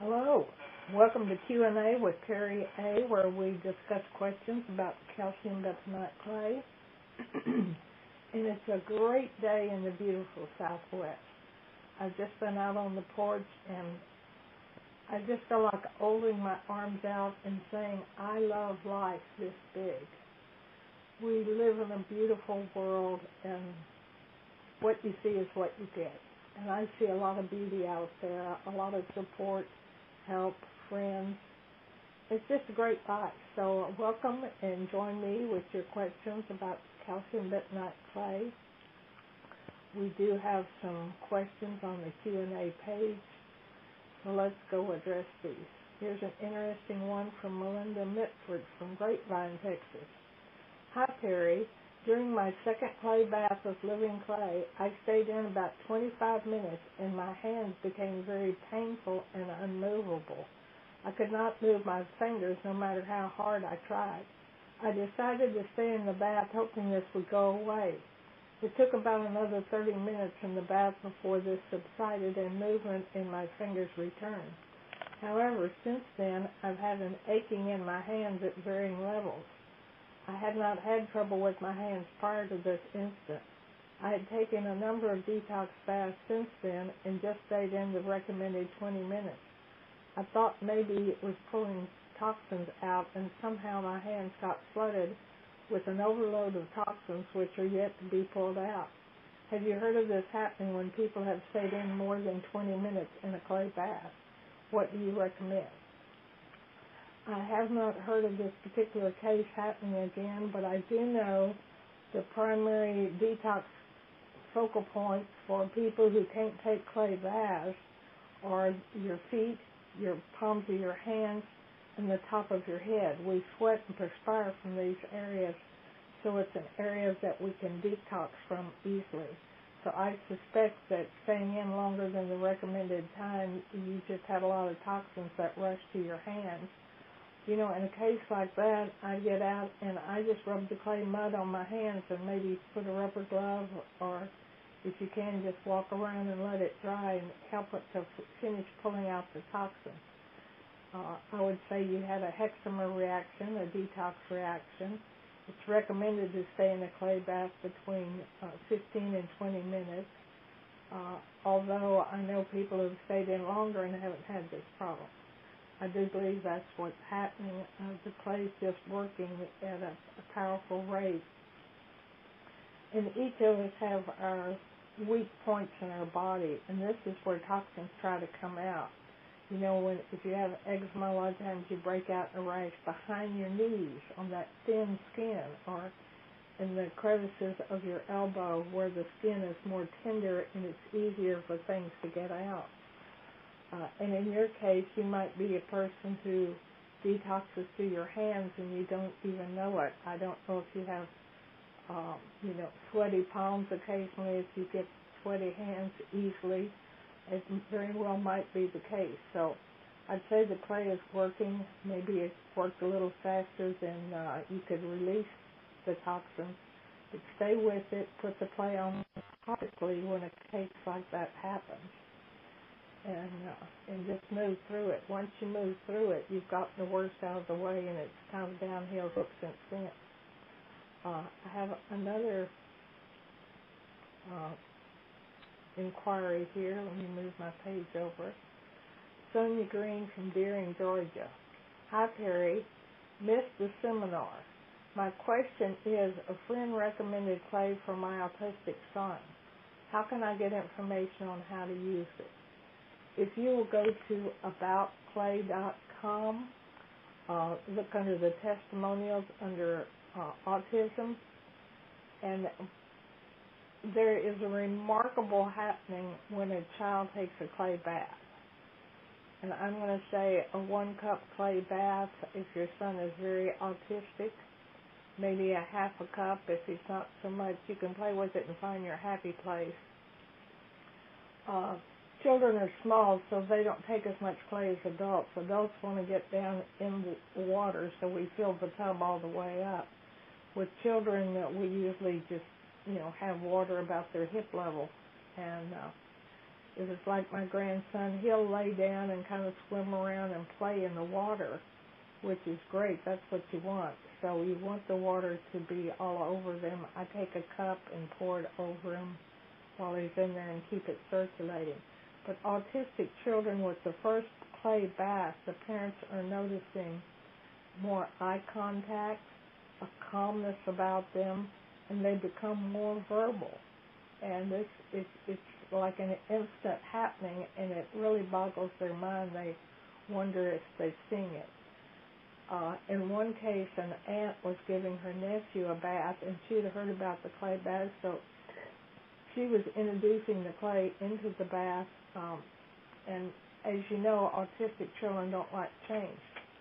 Hello. Welcome to Q&A with Terry A., where we discuss questions about calcium bentonite clay. And it's a great day in the beautiful Southwest. I've just been out on the porch, and I just feel like holding my arms out and saying, I love life this big. We live in a beautiful world, and what you see is what you get. And I see a lot of beauty out there, a lot of support, help, friends. It's just a great life. So welcome and join me with your questions about calcium bentonite clay. We do have some questions on the Q&A page, so let's go address these. Here's an interesting one from Melinda Mitford from Grapevine, Texas. Hi, Terry. During my second clay bath of living clay, I stayed in about 25 minutes and my hands became very painful and unmovable. I could not move my fingers no matter how hard I tried. I decided to stay in the bath hoping this would go away. It took about another 30 minutes in the bath before this subsided and movement in my fingers returned. However, since then, I've had an aching in my hands at varying levels. I had not had trouble with my hands prior to this instant. I had taken a number of detox baths since then and just stayed in the recommended 20 minutes. I thought maybe it was pulling toxins out, and somehow my hands got flooded with an overload of toxins which are yet to be pulled out. Have you heard of this happening when people have stayed in more than 20 minutes in a clay bath? What do you recommend? I have not heard of this particular case happening again, but I do know the primary detox focal points for people who can't take clay baths are your feet, your palms of your hands, and the top of your head. We sweat and perspire from these areas, so it's an area that we can detox from easily. So I suspect that staying in longer than the recommended time, you just had a lot of toxins that rush to your hands. You know, in a case like that, I get out and I just rub the clay mud on my hands and maybe put a rubber glove, or if you can, just walk around and let it dry and help it to finish pulling out the toxins. I would say you had a hexamer reaction, a detox reaction. It's recommended to stay in a clay bath between 15 and 20 minutes, although I know people who have stayed in longer and haven't had this problem. I do believe that's what's happening. The clay is just working at a powerful rate. And each of us have our weak points in our body, and this is where toxins try to come out. You know, if you have eczema, a lot of times you break out a rash behind your knees on that thin skin, or in the crevices of your elbow where the skin is more tender and it's easier for things to get out. And in your case, you might be a person who detoxes through your hands and you don't even know it. I don't know if you have, sweaty palms occasionally, if you get sweaty hands easily. It very well might be the case. So I'd say the clay is working. Maybe it worked a little faster than you could release the toxins. But stay with it. Put the clay on topically when a case like that happens. And just move through it. Once you move through it, you've gotten the worst out of the way, and it's kind of downhill since then. I have another inquiry here. Let me move my page over. Sonia Green from Deering, Georgia. Hi, Terry. Missed the seminar. My question is, a friend recommended clay for my autistic son. How can I get information on how to use it? If you will go to aboutclay.com, look under the testimonials under autism, and there is a remarkable happening when a child takes a clay bath. And I'm going to say a 1-cup clay bath if your son is very autistic, maybe a half a cup if he's not so much. You can play with it and find your happy place. Children are small, so they don't take as much clay as adults. Adults want to get down in the water, so we fill the tub all the way up. With children, we usually just, have water about their hip level. And if it's like my grandson, he'll lay down and kind of swim around and play in the water, which is great. That's what you want. So you want the water to be all over them. I take a cup and pour it over him while he's in there and keep it circulating. But autistic children, with the first clay bath, the parents are noticing more eye contact, a calmness about them, and they become more verbal. And it's like an instant happening, and it really boggles their mind. They wonder if they've seen it. In one case, an aunt was giving her nephew a bath, and she had heard about the clay bath, so she was introducing the clay into the bath. And as you know, autistic children don't like change.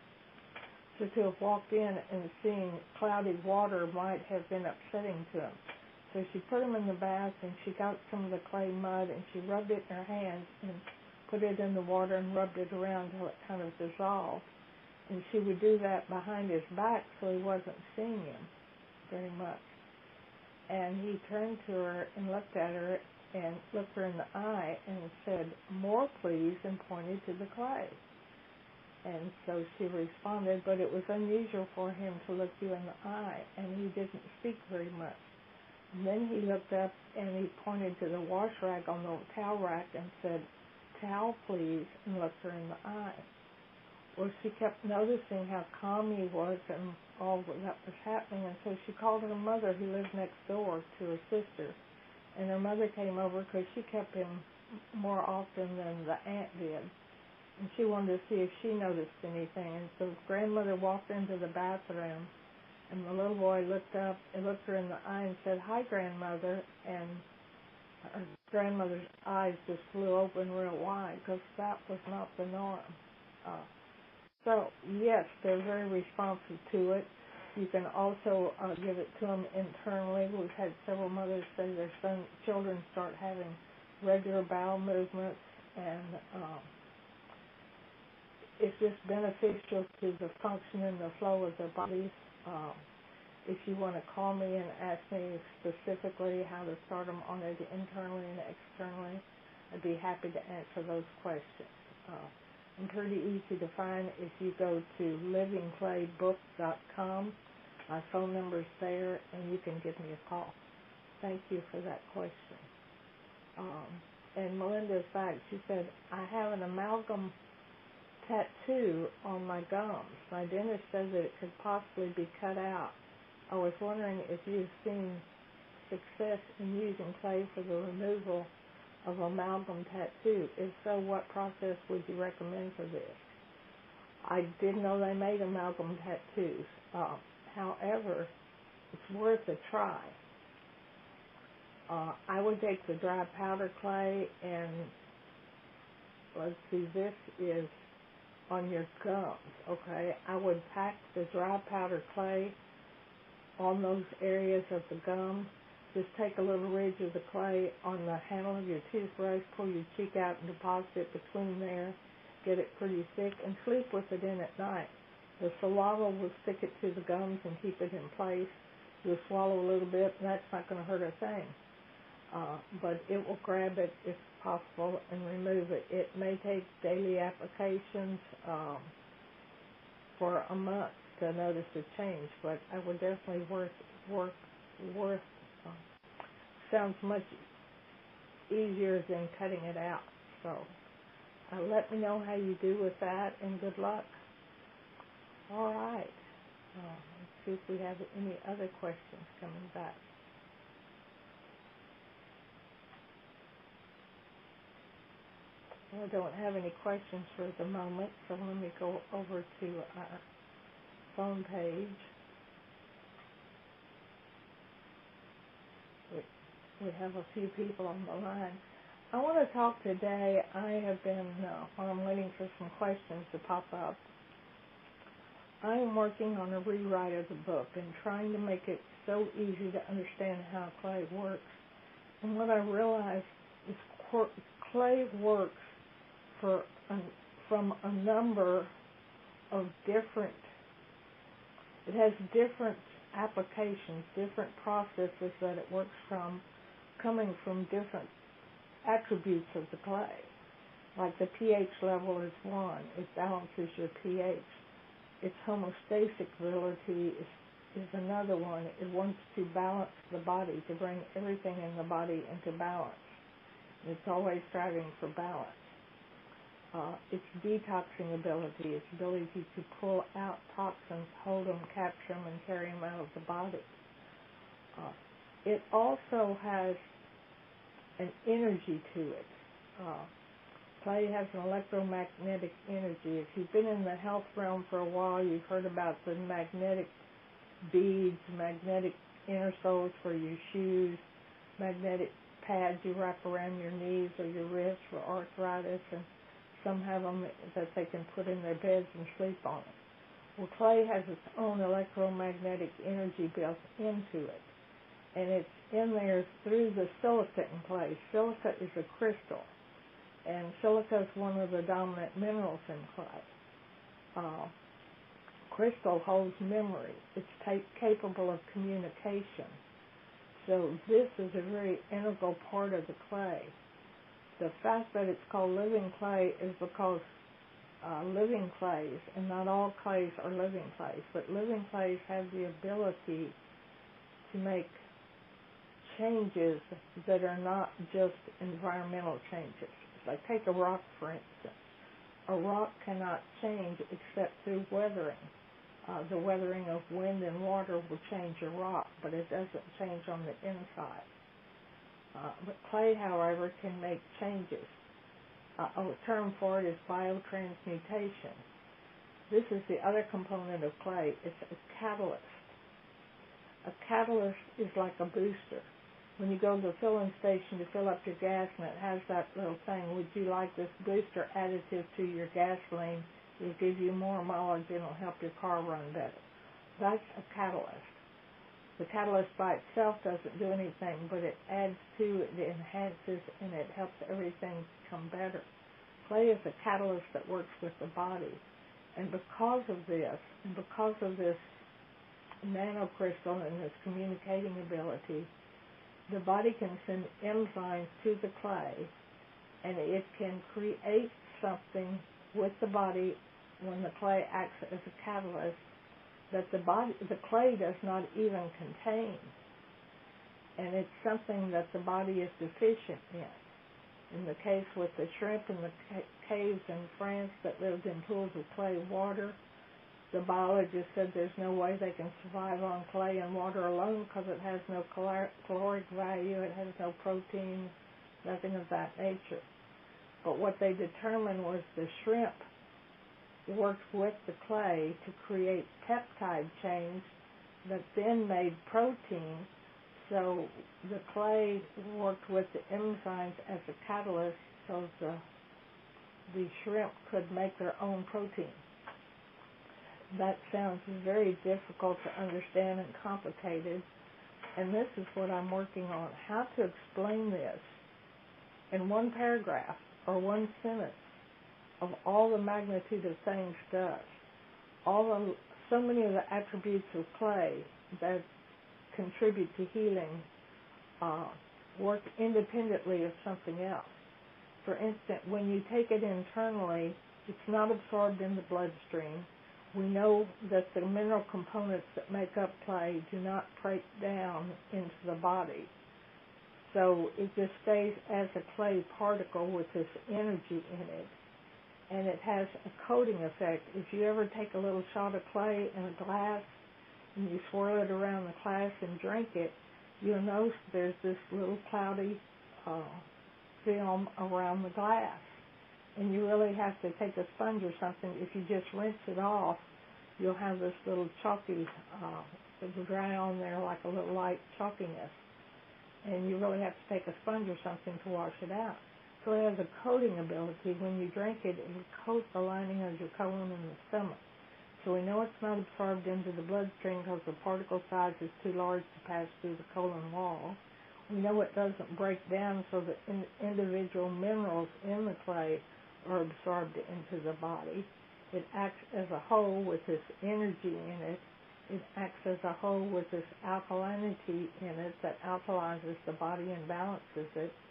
So to have walked in and seeing cloudy water might have been upsetting to them. So she put him in the bath, and she got some of the clay mud, and she rubbed it in her hands and put it in the water and rubbed it around until it kind of dissolved. And she would do that behind his back so he wasn't seeing him very much. And he turned to her and looked at her and looked her in the eye and said, "More, please," and pointed to the clay. And so she responded, but it was unusual for him to look you in the eye, and he didn't speak very much. And then he looked up and he pointed to the wash rag on the towel rack and said, "Towel, please," and looked her in the eye. Well, she kept noticing how calm he was and all that was happening, and so she called her mother, who lived next door to her sister. And her mother came over because she kept him more often than the aunt did. And she wanted to see if she noticed anything. And so grandmother walked into the bathroom, and the little boy looked up and looked her in the eye and said, "Hi, grandmother." And her grandmother's eyes just flew open real wide because that was not the norm. So, yes, they're very responsive to it. You can also give it to them internally. We've had several mothers say their children start having regular bowel movements, and it's just beneficial to the function and the flow of their bodies. If you want to call me and ask me specifically how to start them on it internally and externally, I'd be happy to answer those questions. I'm pretty easy to find if you go to livingclaybook.com. My phone number's there, and you can give me a call. Thank you for that question. And Melinda's back. She said, "I have an amalgam tattoo on my gums. My dentist says that it could possibly be cut out. I was wondering if you've seen success in using clay for the removal of amalgam tattoo. If so, what process would you recommend for this?" I didn't know they made amalgam tattoos. However, it's worth a try. I would take the dry powder clay and, let's see, this is on your gums, okay? I would pack the dry powder clay on those areas of the gums. Just take a little ridge of the clay on the handle of your toothbrush, pull your cheek out and deposit it between there, get it pretty thick, and sleep with it in at night. The saliva will stick it to the gums and keep it in place. You'll swallow a little bit, and that's not going to hurt a thing. But it will grab it, if possible, and remove it. It may take daily applications for a month to notice a change, but I would definitely worth sounds much easier than cutting it out. So let me know how you do with that, and good luck. All right. Let's see if we have any other questions coming back. I don't have any questions for the moment, so let me go over to our phone page. We have a few people on the line. I want to talk today. I have been, while I'm waiting for some questions to pop up, I am working on a rewrite of the book and trying to make it so easy to understand how clay works. And what I realized is clay works from a number of different, it has different applications, different processes that it works from, coming from different attributes of the clay. Like the pH level is 1. It balances your pH. Its homeostatic ability is another one. It wants to balance the body, to bring everything in the body into balance. It's always striving for balance. Its detoxing ability, its ability to pull out toxins, hold them, capture them, and carry them out of the body. It also has an energy to it. Clay has an electromagnetic energy. If you've been in the health realm for a while, you've heard about the magnetic beads, magnetic inner soles for your shoes, magnetic pads you wrap around your knees or your wrists for arthritis, and some have them that they can put in their beds and sleep on it. Well, clay has its own electromagnetic energy built into it, and it's in there through the silica in clay. Silica is a crystal, and silica is one of the dominant minerals in clay. Crystal holds memory. It's capable of communication. So this is a very integral part of the clay. The fact that it's called living clay is because living clays, and not all clays are living clays, but living clays have the ability to make changes that are not just environmental changes. Like take a rock, for instance. A rock cannot change except through weathering. The weathering of wind and water will change a rock, but it doesn't change on the inside. But clay, however, can make changes. A term for it is biotransmutation. This is the other component of clay. It's a catalyst. A catalyst is like a booster. When you go to the filling station to fill up your gas and it has that little thing, would you like this booster additive to your gasoline? It'll give you more mileage and it'll help your car run better. That's a catalyst. The catalyst by itself doesn't do anything, but it adds to, it enhances, and it helps everything become better. Clay is a catalyst that works with the body. And because of this nanocrystal and this communicating ability, the body can send enzymes to the clay, and it can create something with the body when the clay acts as a catalyst that the clay does not even contain. And it's something that the body is deficient in. In the case with the shrimp in the caves in France that lived in pools of clay water, the biologist said there's no way they can survive on clay and water alone because it has no caloric value, it has no protein, nothing of that nature. But what they determined was the shrimp worked with the clay to create peptide chains that then made protein. So the clay worked with the enzymes as a catalyst so the shrimp could make their own protein. That sounds very difficult to understand and complicated, and this is what I'm working on, how to explain this in one paragraph or one sentence of all the magnitude of things does. So many of the attributes of clay that contribute to healing work independently of something else. For instance, when you take it internally, it's not absorbed in the bloodstream. We know that the mineral components that make up clay do not break down into the body. So it just stays as a clay particle with this energy in it. And it has a coating effect. If you ever take a little shot of clay in a glass and you swirl it around the glass and drink it, you'll notice there's this little cloudy film around the glass. And you really have to take a sponge or something. If you just rinse it off, you'll have this little chalky, it'll dry on there like a little light chalkiness. And you really have to take a sponge or something to wash it out. So it has a coating ability. When you drink it, it will coat the lining of your colon and the stomach. So we know it's not absorbed into the bloodstream because the particle size is too large to pass through the colon wall. We know it doesn't break down so that individual minerals in the clay are absorbed into the body. It acts as a whole with this energy in it. It acts as a whole with this alkalinity in it that alkalizes the body and balances it.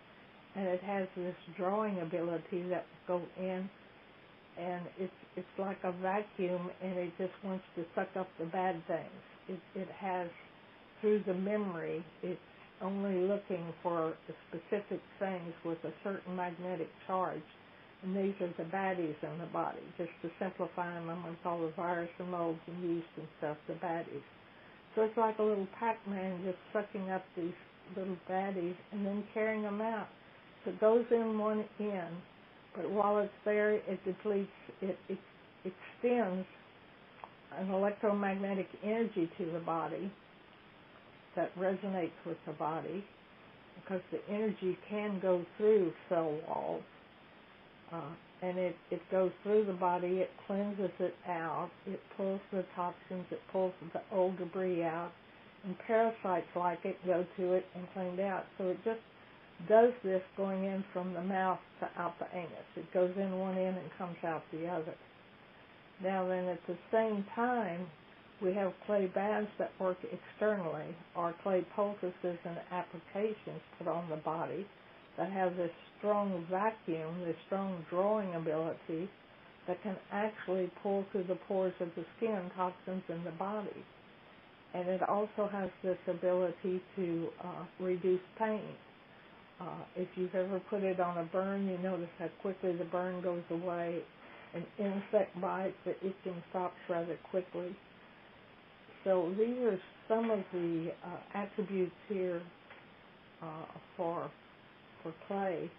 and it has this drawing ability that will go in, and it's like a vacuum, and it just wants to suck up the bad things. It has, through the memory, it's only looking for the specific things with a certain magnetic charge, and these are the baddies in the body. Just to simplify them, I'm going to call the virus and molds and yeast and stuff the baddies. So it's like a little Pac-Man just sucking up these little baddies and then carrying them out. So it goes in one end, but while it's there, it depletes, it extends an electromagnetic energy to the body that resonates with the body, because the energy can go through cell walls, and it goes through the body, it cleanses it out, it pulls the toxins, it pulls the old debris out, and parasites like it go to it and cleaned out. So it just does this going in from the mouth to out the anus. It goes in one end and comes out the other. Now then, at the same time, we have clay baths that work externally, or clay poultices and applications put on the body that have this strong vacuum, this strong drawing ability that can actually pull through the pores of the skin toxins in the body. And it also has this ability to reduce pain. If you've ever put it on a burn, you notice how quickly the burn goes away. An insect bite, the itching stops rather quickly. So these are some of the attributes here for clay.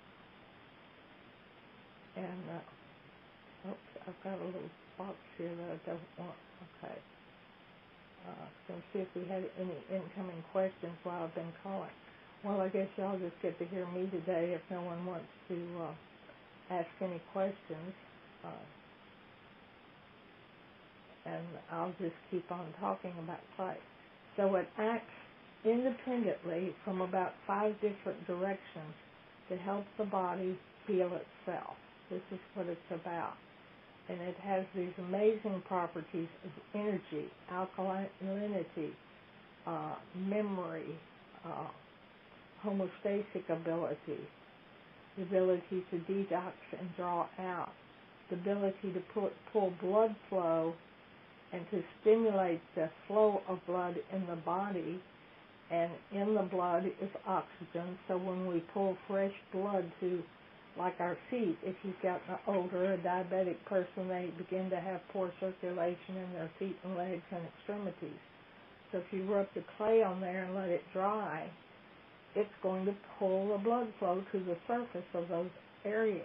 And I've got a little box here that I don't want. Okay. So see if we had any incoming questions while I've been calling. Well, I guess y'all just get to hear me today if no one wants to ask any questions. And I'll just keep on talking about clay. So it acts independently from about 5 different directions to help the body heal itself. This is what it's about. And it has these amazing properties of energy, alkalinity, memory, homeostatic ability, the ability to detox and draw out, the ability to pull blood flow and to stimulate the flow of blood in the body. And in the blood is oxygen, so when we pull fresh blood to, like our feet, if you've gotten older, a diabetic person, they begin to have poor circulation in their feet and legs and extremities. So if you rub the clay on there and let it dry, it's going to pull the blood flow to the surface of those areas.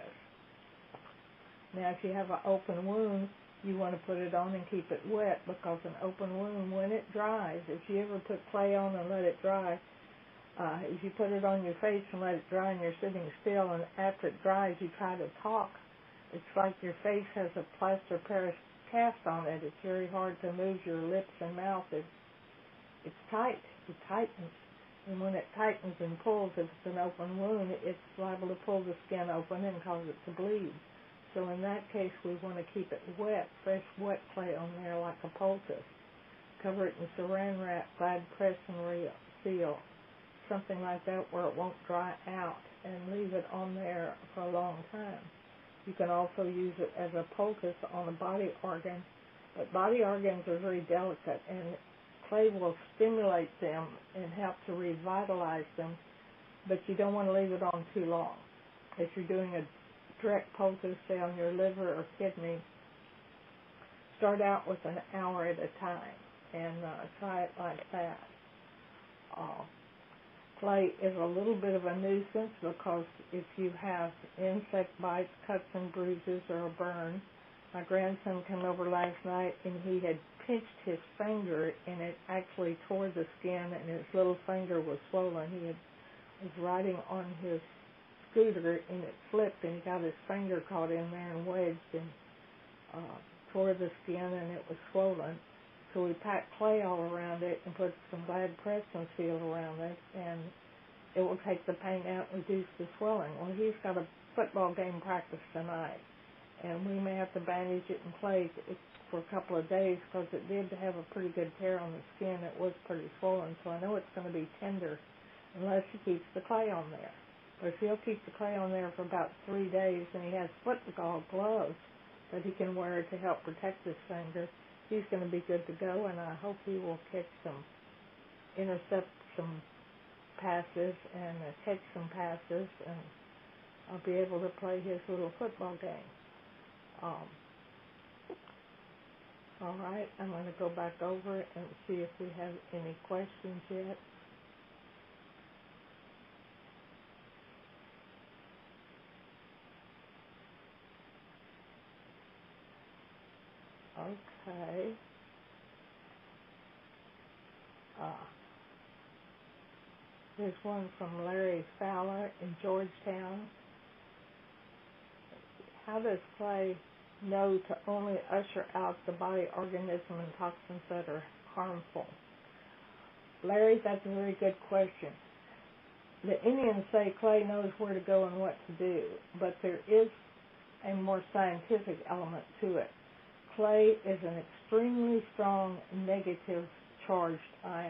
Now, if you have an open wound, you want to put it on and keep it wet, because an open wound, when it dries, if you ever put clay on and let it dry, if you put it on your face and let it dry and you're sitting still, and after it dries you try to talk, it's like your face has a plaster Paris cast on it. It's very hard to move your lips and mouth. It's tight. It tightens. And when it tightens and pulls, if it's an open wound, it's liable to pull the skin open and cause it to bleed. So in that case, we want to keep it wet, fresh wet clay on there like a poultice. Cover it in saran wrap, glad press and seal, something like that where it won't dry out, and leave it on there for a long time. You can also use it as a poultice on a body organ, but body organs are very delicate, and clay will stimulate them and help to revitalize them, but you don't want to leave it on too long. If you're doing a direct poultice, say on your liver or kidney, start out with an hour at a time and try it like that. Clay is a little bit of a nuisance, because if you have insect bites, cuts and bruises, or a burn, my grandson came over last night and he had pinched his finger and it actually tore the skin and his little finger was swollen. He was riding on his scooter and it slipped and he got his finger caught in there and wedged and tore the skin and it was swollen. So we packed clay all around it and put some Glad press and seal around it, and it will take the pain out and reduce the swelling. Well, he's got a football game practice tonight, and we may have to bandage it in clay for a couple of days, because it did have a pretty good tear on the skin. It was pretty swollen, so I know it's going to be tender unless he keeps the clay on there. But if he'll keep the clay on there for about 3 days, and he has football gloves that he can wear to help protect his finger, he's going to be good to go, and I hope he will intercept some passes and catch some passes, and I'll be able to play his little football game. All right, I'm going to go back over it and see if we have any questions yet. Okay. There's one from Larry Fowler in Georgetown. How does clay know to only usher out the body organism and toxins that are harmful? Larry, that's a very good question. The Indians say clay knows where to go and what to do, but there is a more scientific element to it. Clay is an extremely strong negative charged ion.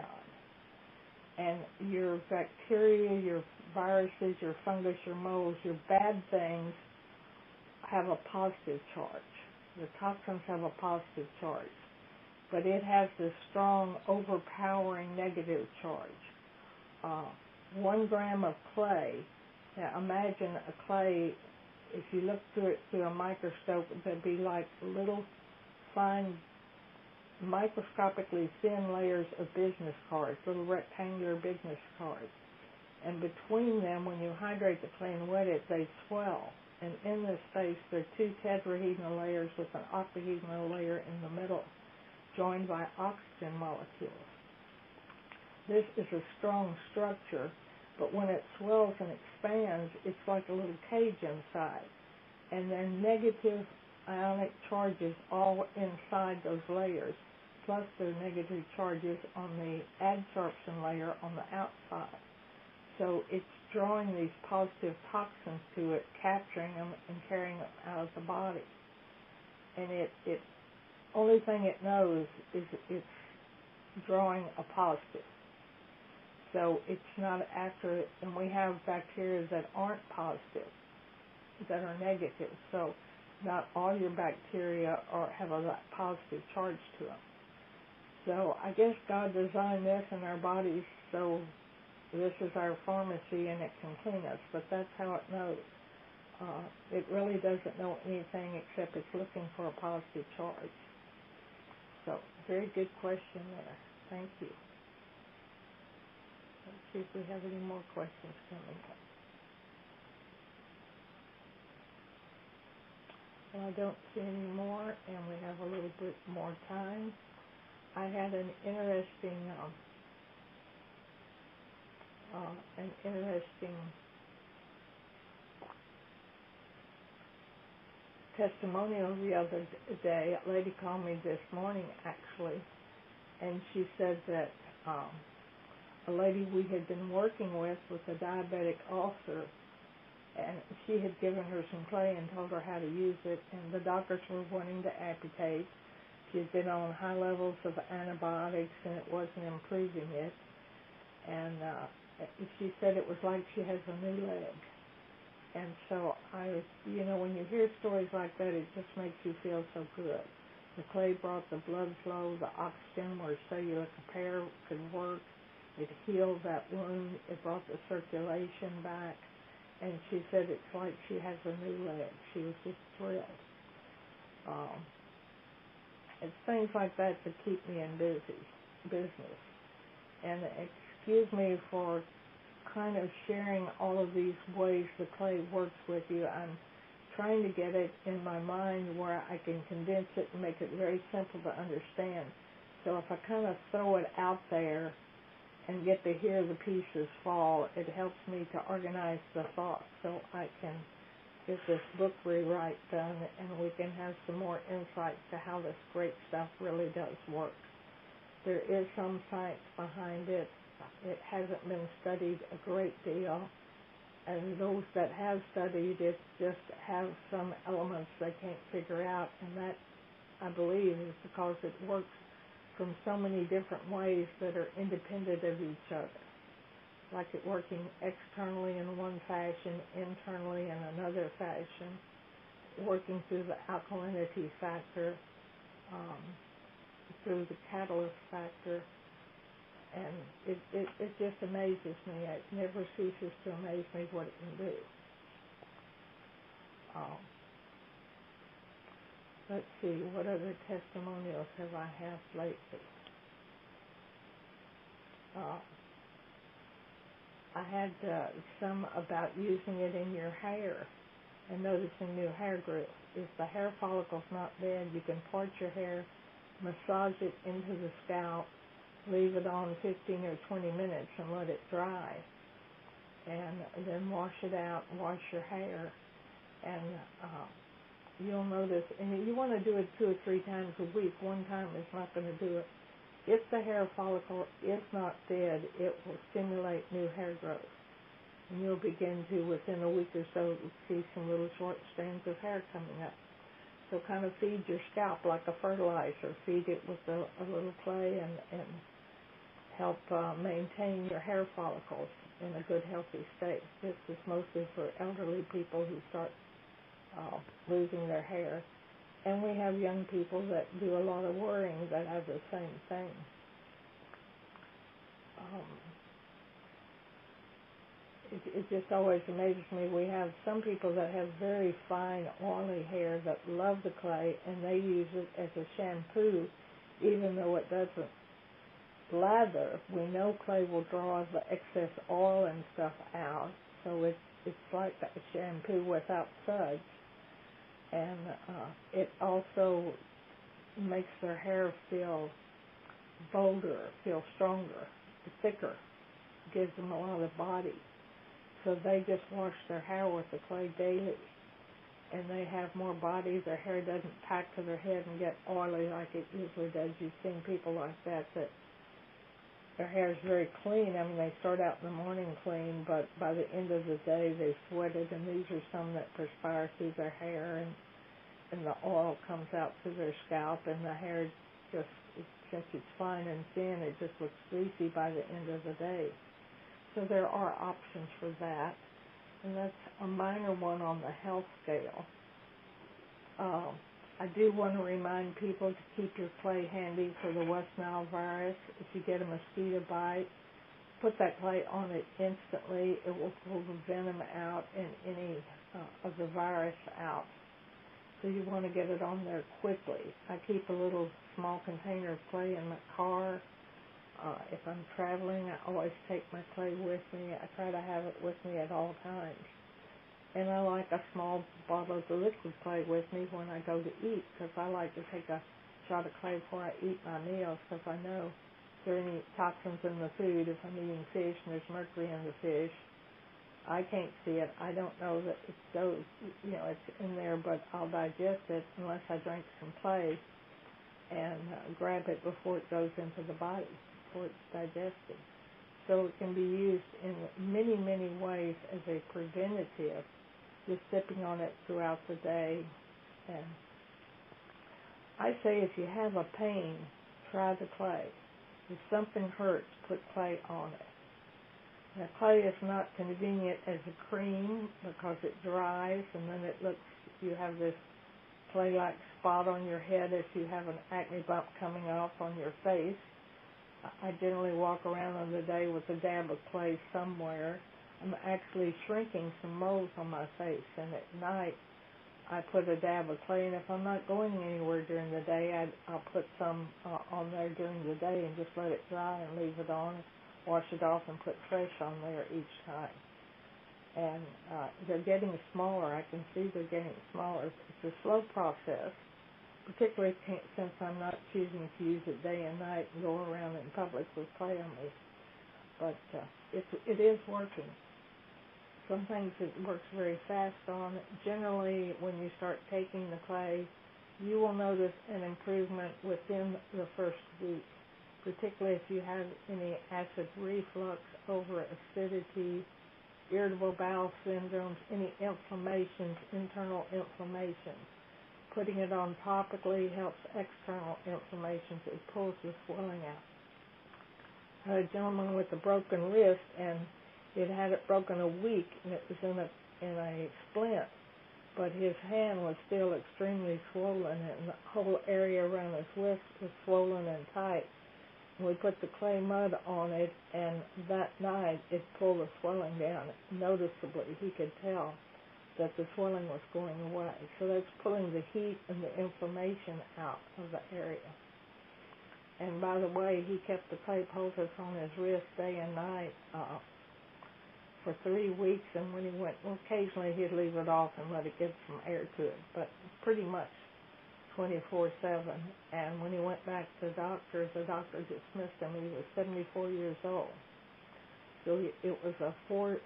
And your bacteria, your viruses, your fungus, your molds, your bad things have a positive charge. The toxins have a positive charge. But it has this strong, overpowering negative charge. 1 gram of clay, now imagine a clay, if you look through it through a microscope, there'd be like little fine, microscopically thin layers of business cards, little rectangular business cards. And between them, when you hydrate the clay and wet it, they swell. And in this space, there are 2 tetrahedral layers with an octahedral layer in the middle, joined by oxygen molecules. This is a strong structure, but when it swells and expands, it's like a little cage inside. And there are negative ionic charges all inside those layers, plus there are negative charges on the adsorption layer on the outside. So it's drawing these positive toxins to it, capturing them and carrying them out of the body. And it only thing it knows is it's drawing a positive. So it's not accurate, and we have bacteria that aren't positive, that are negative. So not all your bacteria have a positive charge to them. So I guess God designed this in our bodies, so this is our pharmacy and it can clean us, but that's how it knows. It really doesn't know anything except it's looking for a positive charge. So, very good question there. Thank you. Let's see if we have any more questions coming up. Well, I don't see any more, and we have a little bit more time. I had an interesting testimonial the other day. A lady called me this morning, actually, and she said that a lady we had been working with a diabetic ulcer, and she had given her some clay and told her how to use it, and the doctors were wanting to amputate. She had been on high levels of antibiotics, and it wasn't improving it. And she said it was like she has a new leg. And so when you hear stories like that, it just makes you feel so good. The clay brought the blood flow, the oxygen where cellular repair could work. It healed that wound. It brought the circulation back. And she said it's like she has a new leg. She was just thrilled. It's things like that that keep me in business. And excuse me for kind of sharing all of these ways the clay works with you. I'm trying to get it in my mind where I can condense it and make it very simple to understand. So if I kind of throw it out there and get to hear the pieces fall, it helps me to organize the thoughts so I can get this book rewrite done and we can have some more insight to how this great stuff really does work. There is some science behind it. It hasn't been studied a great deal, and those that have studied it just have some elements they can't figure out, and that, I believe, is because it works from so many different ways that are independent of each other. like it working externally in one fashion, internally in another fashion, working through the alkalinity factor, through the catalyst factor, and it just amazes me. It never ceases to amaze me what it can do. Let's see, what other testimonials have I had lately? I had some about using it in your hair and noticing new hair growth. If the hair follicle's not dead, you can part your hair, massage it into the scalp, leave it on 15 or 20 minutes and let it dry, and then wash it out, wash your hair, and you'll notice, and you want to do it 2 or 3 times a week. One time is not going to do it. If the hair follicle is not dead, it will stimulate new hair growth. And you'll begin to, within a week or so, see some little short strands of hair coming up. So kind of feed your scalp like a fertilizer. Feed it with a little clay and help maintain your hair follicles in a good, healthy state. This is mostly for elderly people who start losing their hair. And we have young people that do a lot of worrying that have the same thing. It just always amazes me. We have some people that have very fine, oily hair that love the clay, and they use it as a shampoo, even though it doesn't lather. We know clay will draw the excess oil and stuff out, so it's like a shampoo without suds. And it also makes their hair feel bolder, feel stronger, thicker, gives them a lot of body. So they just wash their hair with the clay daily, and they have more body. Their hair doesn't pack to their head and get oily like it usually does. You've seen people like that their hair is very clean. I mean, they start out in the morning clean, but by the end of the day they sweated, and these are some that perspire through their hair, and the oil comes out through their scalp, and the hair just, since it's fine and thin, it just looks greasy by the end of the day. So there are options for that, and that's a minor one on the health scale. I do want to remind people to keep your clay handy for the West Nile virus. If you get a mosquito bite, put that clay on it instantly. It will pull the venom out and any of the virus out. So you want to get it on there quickly. I keep a little small container of clay in my car. If I'm traveling, I always take my clay with me. I try to have it with me at all times. And I like a small bottle of the liquid clay with me when I go to eat, because I like to take a shot of clay before I eat my meals, because I know if there are any toxins in the food. If I'm eating fish and there's mercury in the fish, I can't see it. I don't know that it goes, it's in there, but I'll digest it unless I drink some clay and grab it before it goes into the body, before it's digested. So it can be used in many, many ways as a preventative, just sipping on it throughout the day. And I say if you have a pain, try the clay. If something hurts, put clay on it. Now, clay is not convenient as a cream because it dries, and then it looks, you have this clay-like spot on your head if you have an acne bump coming off on your face. I generally walk around on the day with a dab of clay somewhere. I'm actually shrinking some moles on my face, and at night I put a dab of clay, and if I'm not going anywhere during the day, I'll put some on there during the day and just let it dry and leave it on, wash it off, and put fresh on there each time. And they're getting smaller. I can see they're getting smaller. It's a slow process, particularly since I'm not choosing to use it day and night and go around in public with clay on me. But it is working. Some things it works very fast on. Generally, when you start taking the clay, you will notice an improvement within the first week, particularly if you have any acid reflux, over acidity, irritable bowel syndromes, any inflammations, internal inflammations. Putting it on topically helps external inflammations. It pulls the swelling out. a gentleman with a broken wrist, and it had it broken a week, and it was in a splint, but his hand was still extremely swollen, and the whole area around his wrist was swollen and tight. We put the clay mud on it, and that night it pulled the swelling down noticeably. He could tell that the swelling was going away. So that's pulling the heat and the inflammation out of the area. And by the way, he kept the clay poultice on his wrist day and night for 3 weeks, and when he went, well, occasionally he'd leave it off and let it get some air to it, but pretty much 24/7. And when he went back to the doctor dismissed him. He was 74 years old. So it was a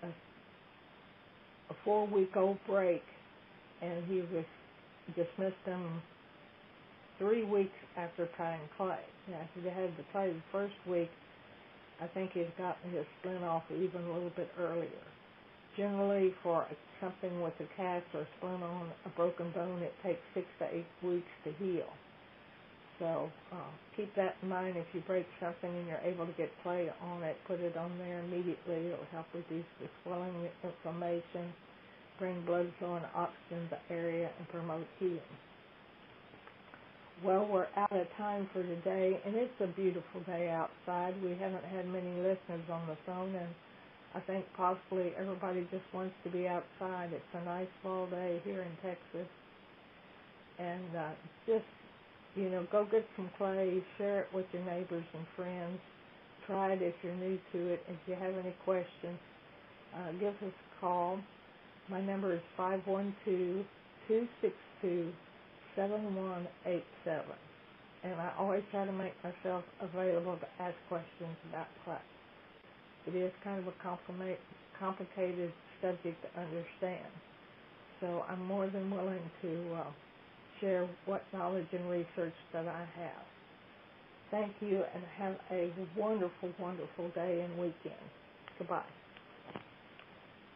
4-week-old break, and he was dismissed him 3 weeks after trying clay. Now, if he had the clay the first week, I think he'd gotten his splint off even a little bit earlier. Generally, for something with a cast or splint on a broken bone, it takes 6 to 8 weeks to heal. So keep that in mind. If you break something and you're able to get clay on it, put it on there immediately. It will help reduce the swelling, the inflammation, bring blood flow and oxygen to the area, and promote healing. Well, we're out of time for today, and it's a beautiful day outside. We haven't had many listeners on the phone, and I think possibly everybody just wants to be outside. It's a nice fall day here in Texas. And just, go get some clay, share it with your neighbors and friends. Try it if you're new to it. If you have any questions, give us a call. My number is 512-262-7187, and I always try to make myself available to ask questions about clay. It is kind of a complicated subject to understand, so I'm more than willing to share what knowledge and research that I have. Thank you, and have a wonderful, wonderful day and weekend. Goodbye.